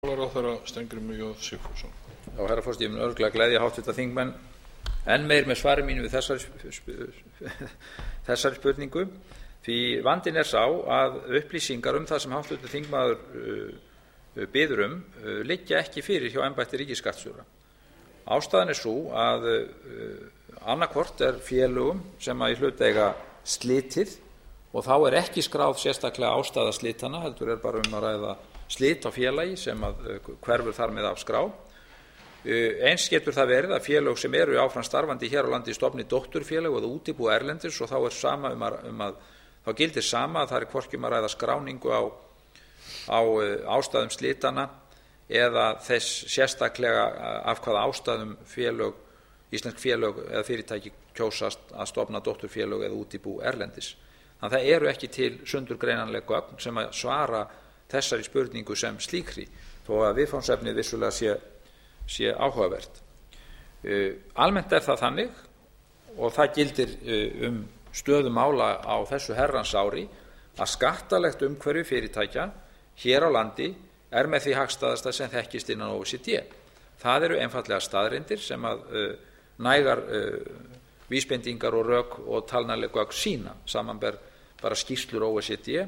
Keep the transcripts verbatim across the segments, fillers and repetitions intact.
Ráðherra Steingrímur J Sigfússon. Já, herra forseti, ég mun örugglega gleðja háttvirta þingmenn enn meir með svari mínu við þessari, þessari spurningu, því vandinn er sá að upplýsingar um það sem háttvirtur þingmaður uh, biður um uh, liggja ekki fyrir hjá embætti ríkisskattstjóra. Ástæðan er sú að uh, annaðhvort er félögum sem að í hlut eiga slitið og þá er ekki skráð sérstaklega ástæða slitana, heldur er bara um að ræða slit á félagi sem að hverfur þar með af skrá. Eins getur það verið að félög sem eru áfram starfandi hér á landi stofni dótturfélög eða útibú erlendis og þá er sama um að, um að þá gildir sama að það er hvorki um að ræða skráningu á, á ástæðum slitana eða þess sérstaklega af hvaða ástæðum félög, íslensk félög eða fyrirtæki kjósast að stofna dótturfélög eða útibú erlendis. Þannig að það eru ekki til sundurgreinanleg gögn sem að svara þessari spurningu sem slíkri, þó að viðfangsefnið vissulega sé, sé áhugavert. Uh, almennt er það þannig, og það gildir uh, um stöðu mála á þessu herrans ári, að skattalegt umhverfi fyrirtækja hér á landi er með því hagstæðasta sem þekkist innan O E C D. Það eru einfaldlega staðreyndir sem að uh, nægar uh, vísbendingar og rök og talnaleg gögn sína, samanber bara skýrslur O E C D,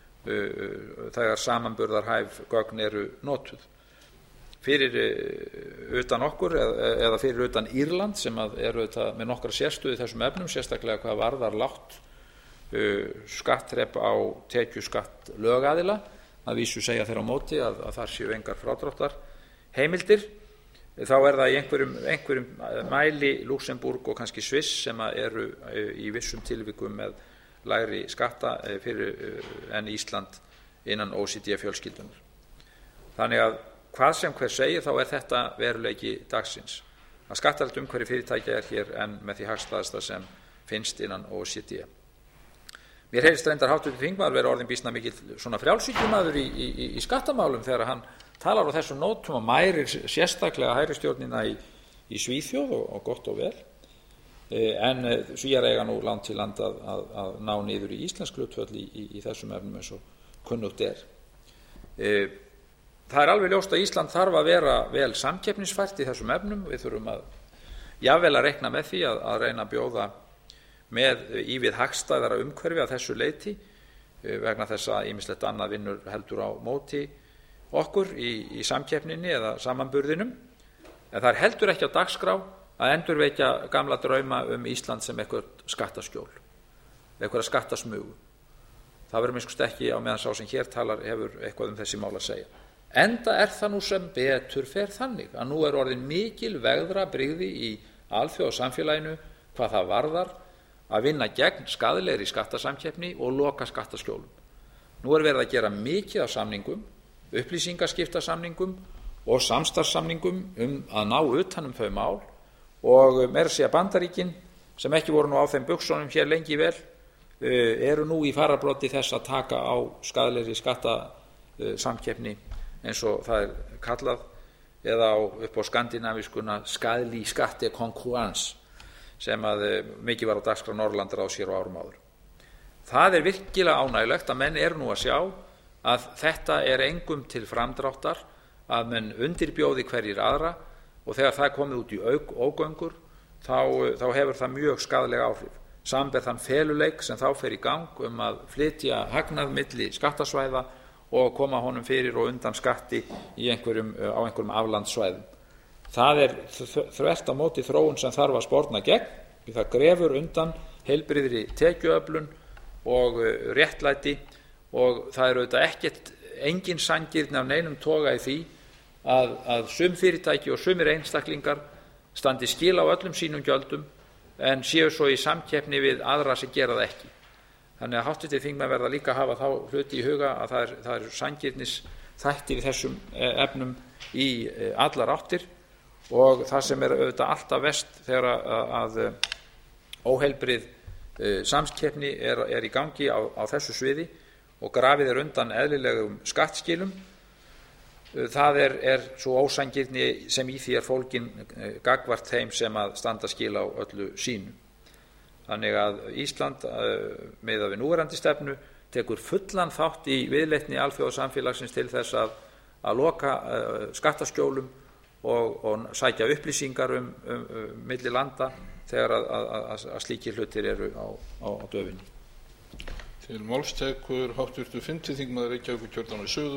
þegar samanburðarhæf gögn eru notuð. Fyrir utan okkur eða fyrir utan Írland sem að eru með nokkra sérstöðu í þessum efnum, sérstaklega hvað varðar lágt skattþrep á tekjuskatt lögaðila, að vísu segja þeirra á móti að, að þar séu engar frádráttar heimildir, þá er það í einhverjum, einhverjum mæli Luxemburg og kannski Sviss sem eru í vissum tilvikum með lægri skatta fyrir en Ísland innan O E C D fjölskyldunar. Þannig að hvað sem hver segir þá er þetta veruleiki dagsins. Að skattalegt umhverfi fyrirtækja er hér enn með því hagstæðasta sem finnst innan O E C D. Mér heyrist reyndar háttvirtur þingmaður vera orðinn býsna mikill svona frjálshyggjumaður í, í, í skattamálum þegar hann talar á þessum nótum og mærir sérstaklega hægristjórnina í, í Svíþjóð og, og gott og vel. En Svíar eiga nú land til land að, að, að ná niður í íslensk hlutföll í, í, í þessum efnum eins og kunnugt er. Það er alveg ljóst að Ísland þarf að vera vel samkeppnisfært í þessum efnum. Við þurfum að jafnvel að reikna með því að, að reyna að bjóða með ívið hagstæðara umhverfi að þessu leyti vegna þess að ýmislegt annað vinnur heldur á móti okkur í, í samkeppninni eða samanburðinum. En það er heldur ekki á dagskrá að endurvekja gamla drauma um Ísland sem eitthvað skattaskjól, eitthvað skattasmugu. Það verður minnst ekki á meðan sá sem hér talar hefur eitthvað um þessi mál að segja. Enda er það nú sem betur fer þannig að nú er orðin mikil vegðrabrigði í alþjóðasamfélaginu hvað það varðar að vinna gegn skaðlegri skattasamkeppni og loka skattaskjólum. Nú er verið að gera mikið af samningum, upplýsingaskiptasamningum og samstarfssamningum um að ná utan um þau mál og meira að segja Bandaríkin sem ekki voru nú á þeim buxunum hér lengi vel eru nú í fararbroddi þess að taka á skaðlegri skattasamkeppni eins og það er kallað eða á, upp á skandinavískuna skaðli skattekonkurrens sem að mikið var á dagskrá Norðurlandaráðs hér á árum áður. Það er virkilega ánægjulegt að menn eru nú að sjá að þetta er engum til framdráttar að menn undirbjóði hverjir aðra og þegar það er komið út í auk, ógöngur þá, þá hefur það mjög skaðleg áhrif. Samanber þann feluleik sem þá fer í gang um að flytja hagnað milli skattasvæða og koma honum fyrir og undan skatti í einhverjum, á einhverjum aflandssvæðum. Það er þvert á móti þróun sem þarf að sporna gegn, því það grefur undan heilbrigðri tekjuöflun og réttlæti og það er auðvitað ekkert engin sanngirni af neinum toga í því að, að sum fyrirtæki og sumir einstaklingar standi skil á öllum sínum gjöldum en séu svo í samkeppni við aðra sem gera það ekki. Þannig að háttvirtir þingmenn verða líka að hafa þá hluti í huga að það er, það er sanngirnisþættir í þessum efnum í allar áttir og það sem er auðvitað alltaf verst þegar að, að óheilbrigð samkeppni er, er í gangi á, á þessu sviði og grafið er undan eðlilegum skattskilum. Það er, er svo ósanngirni sem í því er fólgin gagnvart þeim sem að standa skil á öllu sínu. Þannig að Ísland miðað við núverandi stefnu tekur fullan þátt í viðleitni alþjóðasamfélagsins til þess að, að loka skattaskjólum og, og sækja upplýsingar um, um, um milli landa þegar að, að, að slíkir hlutir eru á, á, á döfinni. Til máls tekur háttvirtur fimmti þingmaður Reykjavíkurkjördæmis suður